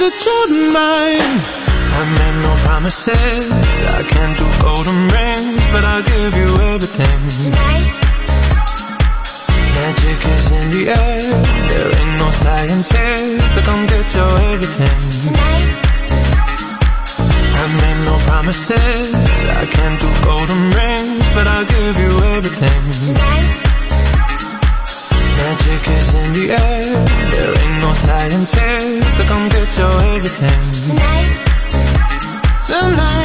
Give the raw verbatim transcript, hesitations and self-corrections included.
that you're mine. I made no promises, I can't do golden rings, but I'll give you everything. Tonight, magic is in the air, there ain't no scientist to come get your everything. tonight, I made no promises, I can't do golden rings, but I'll give you everything. tonight, Magic is in the air, there ain't no scientist to come get your everything. tonight, Tonight